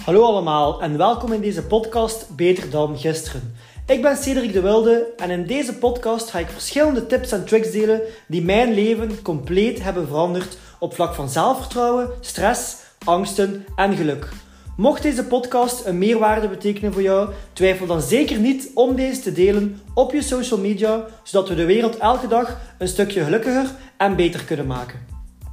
Hallo allemaal en welkom in deze podcast Beter dan Gisteren. Ik ben Cedric de Wilde en in deze podcast ga ik verschillende tips en tricks delen die mijn leven compleet hebben veranderd op vlak van zelfvertrouwen, stress, angsten en geluk. Mocht deze podcast een meerwaarde betekenen voor jou, twijfel dan zeker niet om deze te delen op je social media, zodat we de wereld elke dag een stukje gelukkiger en beter kunnen maken.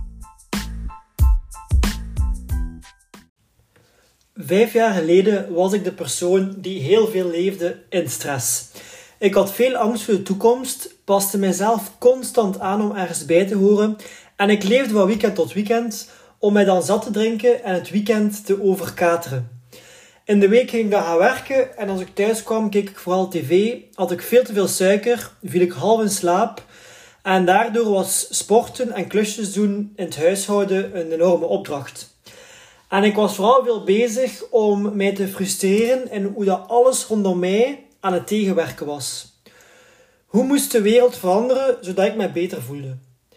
5 jaar geleden was ik de persoon die heel veel leefde in stress. Ik had veel angst voor de toekomst, paste mijzelf constant aan om ergens bij te horen en ik leefde van weekend tot weekend om mij dan zat te drinken en het weekend te overkateren. In de week ging ik dan gaan werken en als ik thuis kwam keek ik vooral tv, had ik veel te veel suiker, viel ik half in slaap en daardoor was sporten en klusjes doen in het huishouden een enorme opdracht. En ik was vooral veel bezig om mij te frustreren in hoe dat alles rondom mij aan het tegenwerken was. Hoe moest de wereld veranderen zodat ik mij beter voelde?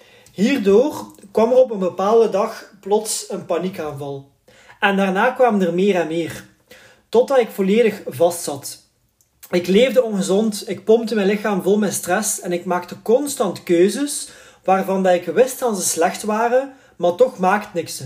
Hierdoor kwam er op een bepaalde dag plots een paniekaanval. En daarna kwamen er meer en meer. Totdat ik volledig vastzat. Ik leefde ongezond, ik pompte mijn lichaam vol met stress en ik maakte constant keuzes waarvan dat ik wist dat ze slecht waren, maar toch maakt niks.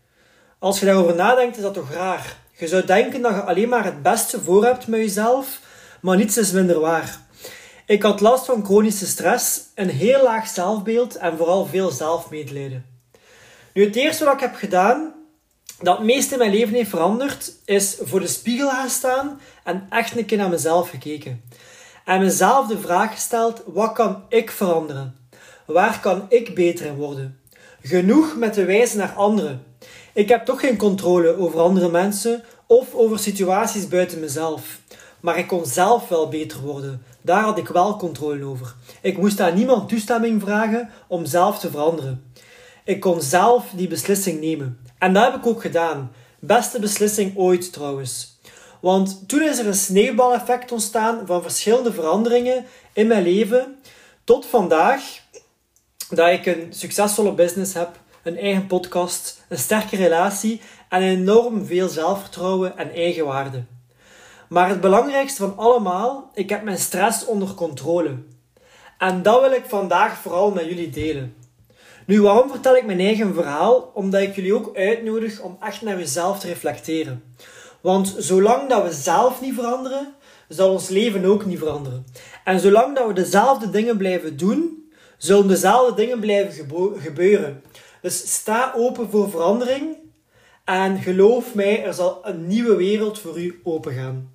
Als je daarover nadenkt, is dat toch raar. Je zou denken dat je alleen maar het beste voor hebt met jezelf, maar niets is minder waar. Ik had last van chronische stress, een heel laag zelfbeeld en vooral veel zelfmedelijden. Nu, het eerste wat ik heb gedaan, dat het meest in mijn leven heeft veranderd, is voor de spiegel gaan staan en echt een keer naar mezelf gekeken. En mezelf de vraag gesteld, wat kan ik veranderen? Waar kan ik beter in worden? Genoeg met de wijze naar anderen. Ik heb toch geen controle over andere mensen of over situaties buiten mezelf. Maar ik kon zelf wel beter worden. Daar had ik wel controle over. Ik moest aan niemand toestemming vragen om zelf te veranderen. Ik kon zelf die beslissing nemen. En dat heb ik ook gedaan. Beste beslissing ooit trouwens. Want toen is er een sneeuwbaleffect ontstaan van verschillende veranderingen in mijn leven. Tot vandaag dat ik een succesvolle business heb. Een eigen podcast, een sterke relatie en enorm veel zelfvertrouwen en eigenwaarde. Maar het belangrijkste van allemaal, ik heb mijn stress onder controle. En dat wil ik vandaag vooral met jullie delen. Nu, waarom vertel ik mijn eigen verhaal? Omdat ik jullie ook uitnodig om echt naar jezelf te reflecteren. Want zolang dat we zelf niet veranderen, zal ons leven ook niet veranderen. En zolang dat we dezelfde dingen blijven doen, zullen dezelfde dingen blijven gebeuren. Dus sta open voor verandering en geloof mij, er zal een nieuwe wereld voor u opengaan.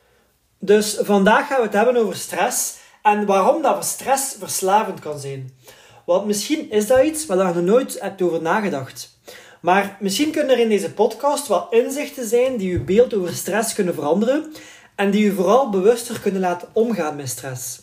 Dus vandaag gaan we het hebben over stress en waarom dat stress verslavend kan zijn. Want misschien is dat iets waar je nog nooit hebt over nagedacht. Maar misschien kunnen er in deze podcast wat inzichten zijn die uw beeld over stress kunnen veranderen en die u vooral bewuster kunnen laten omgaan met stress.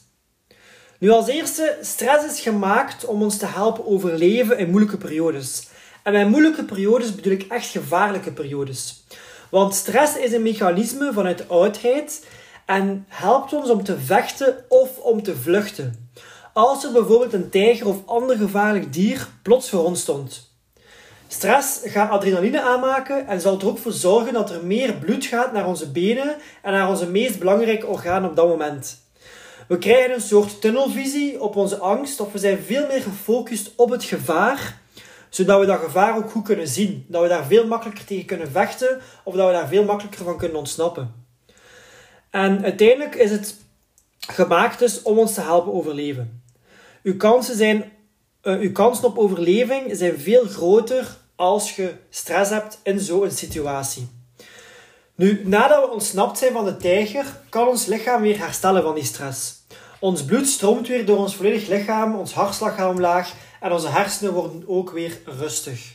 Nu als eerste, stress is gemaakt om ons te helpen overleven in moeilijke periodes. En met moeilijke periodes bedoel ik echt gevaarlijke periodes. Want stress is een mechanisme vanuit de oudheid en helpt ons om te vechten of om te vluchten. Als er bijvoorbeeld een tijger of ander gevaarlijk dier plots voor ons stond. Stress gaat adrenaline aanmaken en zal er ook voor zorgen dat er meer bloed gaat naar onze benen en naar onze meest belangrijke orgaan op dat moment. We krijgen een soort tunnelvisie op onze angst, of we zijn veel meer gefocust op het gevaar, zodat we dat gevaar ook goed kunnen zien. Dat we daar veel makkelijker tegen kunnen vechten, of dat we daar veel makkelijker van kunnen ontsnappen. En uiteindelijk is het gemaakt dus om ons te helpen overleven. Uw kansen op overleving zijn veel groter als je stress hebt in zo'n situatie. Nu, nadat we ontsnapt zijn van de tijger, kan ons lichaam weer herstellen van die stress. Ons bloed stroomt weer door ons volledig lichaam, ons hartslag gaat omlaag en onze hersenen worden ook weer rustig.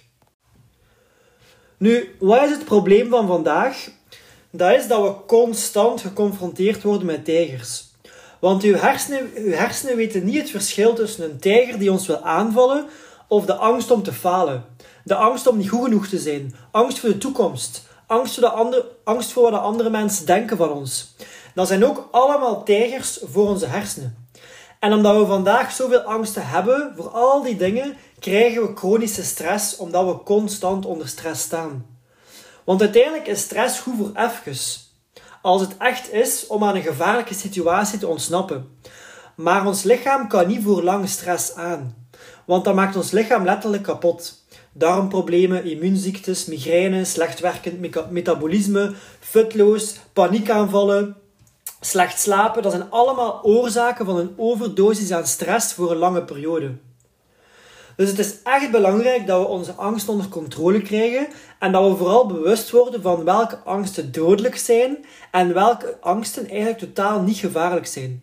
Nu, wat is het probleem van vandaag? Dat is dat we constant geconfronteerd worden met tijgers. Want uw hersenen weten niet het verschil tussen een tijger die ons wil aanvallen of de angst om te falen. De angst om niet goed genoeg te zijn, angst voor de toekomst. Angst voor wat andere mensen denken van ons. Dat zijn ook allemaal tijgers voor onze hersenen. En omdat we vandaag zoveel angsten hebben voor al die dingen, krijgen we chronische stress omdat we constant onder stress staan. Want uiteindelijk is stress goed voor even. Als het echt is om aan een gevaarlijke situatie te ontsnappen. Maar ons lichaam kan niet voor lange stress aan. Want dat maakt ons lichaam letterlijk kapot. Darmproblemen, immuunziektes, migraine, slecht werkend metabolisme, futloos, paniekaanvallen, slecht slapen. Dat zijn allemaal oorzaken van een overdosis aan stress voor een lange periode. Dus het is echt belangrijk dat we onze angst onder controle krijgen en dat we vooral bewust worden van welke angsten dodelijk zijn en welke angsten eigenlijk totaal niet gevaarlijk zijn.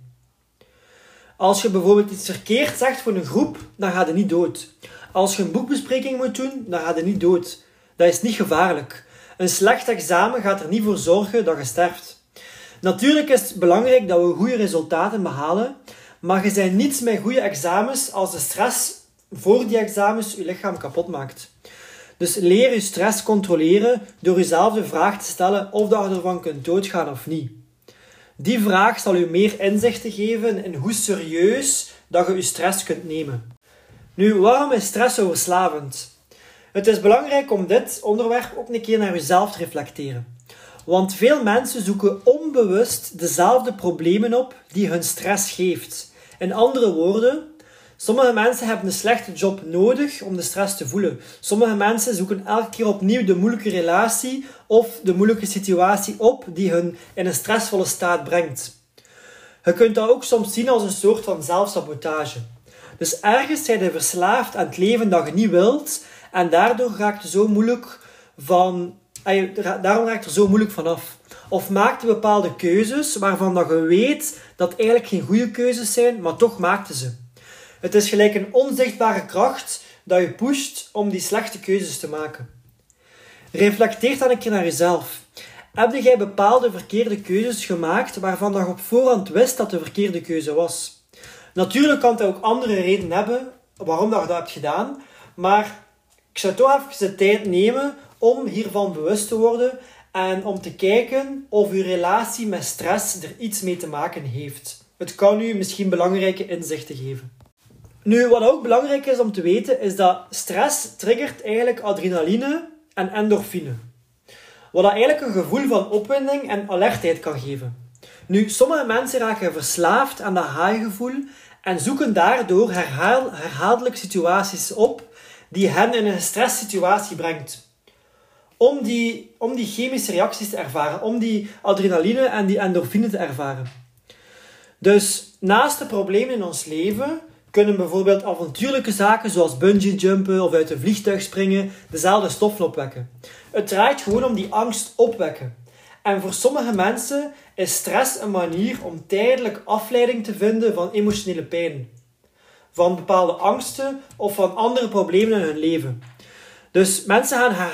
Als je bijvoorbeeld iets verkeerd zegt voor een groep, dan ga je niet dood. Als je een boekbespreking moet doen, dan ga je niet dood. Dat is niet gevaarlijk. Een slecht examen gaat er niet voor zorgen dat je sterft. Natuurlijk is het belangrijk dat we goede resultaten behalen, maar je bent niets met goede examens als de stress voor die examens je lichaam kapot maakt. Dus leer je stress controleren door jezelf de vraag te stellen of dat je ervan kunt doodgaan of niet. Die vraag zal u meer inzichten geven in hoe serieus dat je je stress kunt nemen. Nu, waarom is stress zo verslavend? Het is belangrijk om dit onderwerp ook een keer naar jezelf te reflecteren. Want veel mensen zoeken onbewust dezelfde problemen op die hun stress geeft. In andere woorden, sommige mensen hebben een slechte job nodig om de stress te voelen. Sommige mensen zoeken elke keer opnieuw de moeilijke relatie of de moeilijke situatie op die hun in een stressvolle staat brengt. Je kunt dat ook soms zien als een soort van zelfsabotage. Dus ergens zijn je verslaafd aan het leven dat je niet wilt en daardoor raakt je zo moeilijk daarom raakt er zo moeilijk vanaf. Of maakt je bepaalde keuzes waarvan dat je weet dat eigenlijk geen goede keuzes zijn, maar toch maakte ze. Het is gelijk een onzichtbare kracht dat je pusht om die slechte keuzes te maken. Reflecteer dan een keer naar jezelf. Heb jij bepaalde verkeerde keuzes gemaakt waarvan je op voorhand wist dat de verkeerde keuze was? Natuurlijk kan het ook andere redenen hebben waarom dat je dat hebt gedaan, maar ik zou toch even de tijd nemen om hiervan bewust te worden en om te kijken of uw relatie met stress er iets mee te maken heeft. Het kan u misschien belangrijke inzichten geven. Nu, wat ook belangrijk is om te weten, is dat stress triggert eigenlijk adrenaline en endorfine. Wat dat eigenlijk een gevoel van opwinding en alertheid kan geven. Nu, sommige mensen raken verslaafd aan dat high-gevoel en zoeken daardoor herhaaldelijk situaties op die hen in een stresssituatie brengt. Om die chemische reacties te ervaren, om die adrenaline en die endorfine te ervaren. Dus naast de problemen in ons leven kunnen bijvoorbeeld avontuurlijke zaken zoals bungee jumpen of uit een vliegtuig springen dezelfde stoffen opwekken. Het draait gewoon om die angst opwekken. En voor sommige mensen is stress een manier om tijdelijk afleiding te vinden van emotionele pijn. Van bepaalde angsten of van andere problemen in hun leven. Dus mensen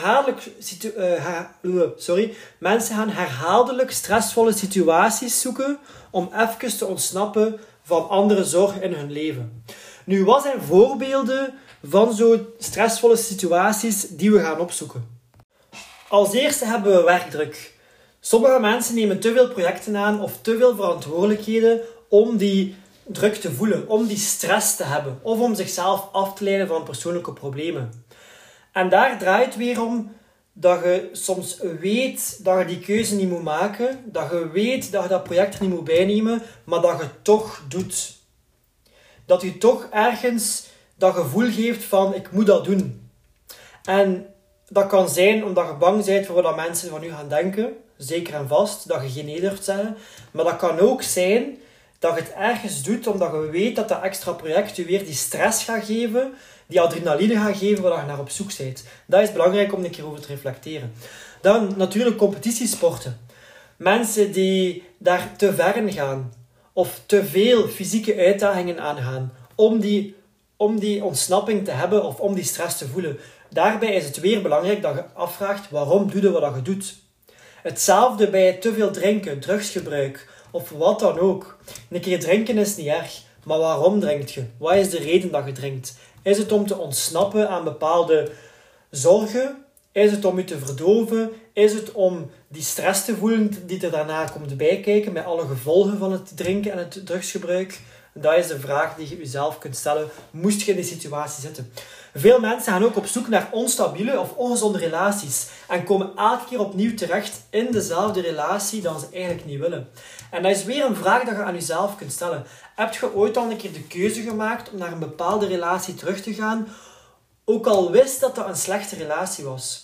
gaan herhaaldelijk stressvolle situaties zoeken om even te ontsnappen van andere zorgen in hun leven. Nu, wat zijn voorbeelden van zo'n stressvolle situaties die we gaan opzoeken? Als eerste hebben we werkdruk. Sommige mensen nemen te veel projecten aan of te veel verantwoordelijkheden om die druk te voelen, om die stress te hebben of om zichzelf af te leiden van persoonlijke problemen. En daar draait het weer om dat je soms weet dat je die keuze niet moet maken, dat je weet dat je dat project er niet moet bijnemen, maar dat je het toch doet. Dat je toch ergens dat gevoel geeft van ik moet dat doen. En dat kan zijn omdat je bang bent voor wat mensen van u gaan denken, zeker en vast, dat je geen nee durft zeggen. Maar dat kan ook zijn dat je het ergens doet omdat je weet dat dat extra project je weer die stress gaat geven, die adrenaline gaat geven waar je naar op zoek bent. Dat is belangrijk om een keer over te reflecteren. Dan natuurlijk competitiesporten. Mensen die daar te ver in gaan of te veel fysieke uitdagingen aangaan om die ontsnapping te hebben of om die stress te voelen. Daarbij is het weer belangrijk dat je afvraagt waarom doe je wat je doet. Hetzelfde bij te veel drinken, drugsgebruik of wat dan ook. Een keer drinken is niet erg, maar waarom drink je? Wat is de reden dat je drinkt? Is het om te ontsnappen aan bepaalde zorgen? Is het om je te verdoven? Is het om die stress te voelen die er daarna komt bijkijken met alle gevolgen van het drinken en het drugsgebruik? Dat is de vraag die je jezelf kunt stellen, moest je in die situatie zitten. Veel mensen gaan ook op zoek naar onstabiele of ongezonde relaties en komen elke keer opnieuw terecht in dezelfde relatie dan ze eigenlijk niet willen. En dat is weer een vraag dat je aan jezelf kunt stellen. Heb je ooit al een keer de keuze gemaakt om naar een bepaalde relatie terug te gaan, ook al wist dat dat een slechte relatie was?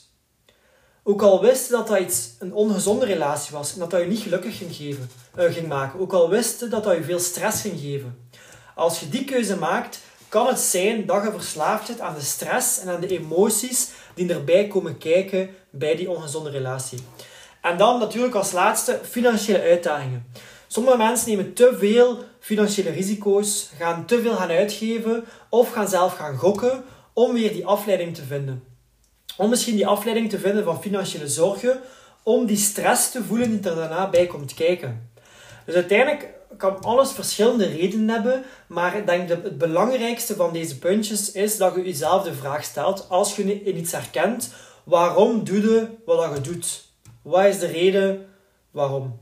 Ook al wist dat dat een ongezonde relatie was en dat dat je niet gelukkig ging maken. Ook al wist dat dat je veel stress ging geven. Als je die keuze maakt, kan het zijn dat je verslaafd zit aan de stress en aan de emoties die erbij komen kijken bij die ongezonde relatie. En dan natuurlijk als laatste financiële uitdagingen. Sommige mensen nemen te veel financiële risico's, gaan te veel gaan uitgeven of gaan zelf gaan gokken om weer die afleiding te vinden. Om misschien die afleiding te vinden van financiële zorgen, om die stress te voelen die er daarna bij komt kijken. Dus uiteindelijk kan alles verschillende redenen hebben, maar ik denk dat het belangrijkste van deze puntjes is dat je jezelf de vraag stelt, als je in iets herkent, waarom doe je wat je doet? Wat is de reden waarom?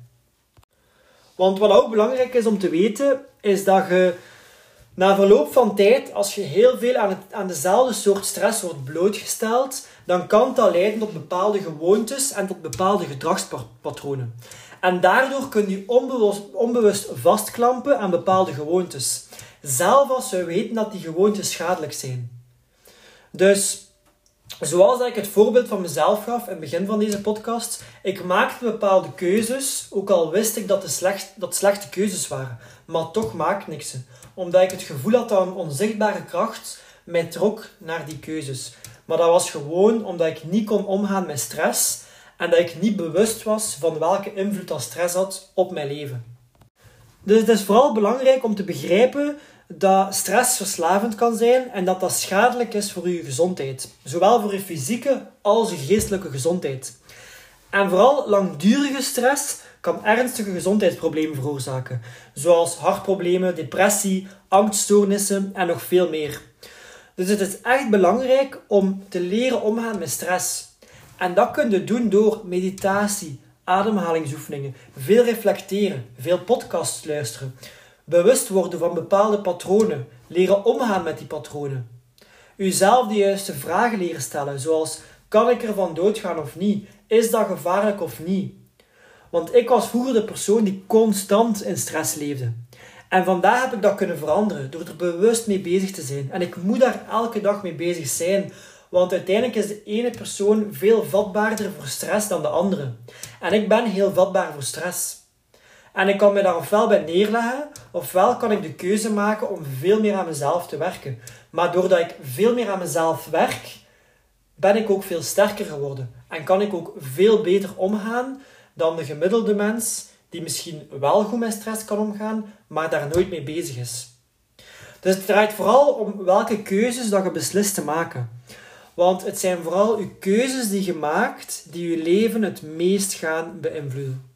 Want wat ook belangrijk is om te weten, is dat je na verloop van tijd, als je heel veel aan dezelfde soort stress wordt blootgesteld, dan kan dat leiden tot bepaalde gewoontes en tot bepaalde gedragspatronen. En daardoor kun je onbewust vastklampen aan bepaalde gewoontes. Zelf als we weten dat die gewoontes schadelijk zijn. Dus, zoals ik het voorbeeld van mezelf gaf in het begin van deze podcast, ik maakte bepaalde keuzes, ook al wist ik dat het slechte keuzes waren. Maar toch maakte ik ze. Omdat ik het gevoel had dat een onzichtbare kracht mij trok naar die keuzes. Maar dat was gewoon omdat ik niet kon omgaan met stress en dat ik niet bewust was van welke invloed dat stress had op mijn leven. Dus het is vooral belangrijk om te begrijpen dat stress verslavend kan zijn en dat dat schadelijk is voor je gezondheid. Zowel voor je fysieke als je geestelijke gezondheid. En vooral langdurige stress kan ernstige gezondheidsproblemen veroorzaken. Zoals hartproblemen, depressie, angststoornissen en nog veel meer. Dus het is echt belangrijk om te leren omgaan met stress. En dat kun je doen door meditatie, ademhalingsoefeningen, veel reflecteren, veel podcasts luisteren, bewust worden van bepaalde patronen, leren omgaan met die patronen. Uzelf de juiste vragen leren stellen, zoals kan ik ervan doodgaan of niet? Is dat gevaarlijk of niet? Want ik was vroeger de persoon die constant in stress leefde. En vandaag heb ik dat kunnen veranderen door er bewust mee bezig te zijn. En ik moet daar elke dag mee bezig zijn. Want uiteindelijk is de ene persoon veel vatbaarder voor stress dan de andere. En ik ben heel vatbaar voor stress. En ik kan me daar ofwel bij neerleggen, ofwel kan ik de keuze maken om veel meer aan mezelf te werken. Maar doordat ik veel meer aan mezelf werk, ben ik ook veel sterker geworden. En kan ik ook veel beter omgaan dan de gemiddelde mens, die misschien wel goed met stress kan omgaan, maar daar nooit mee bezig is. Dus het draait vooral om welke keuzes dat je beslist te maken. Want het zijn vooral je keuzes die je maakt, die je leven het meest gaan beïnvloeden.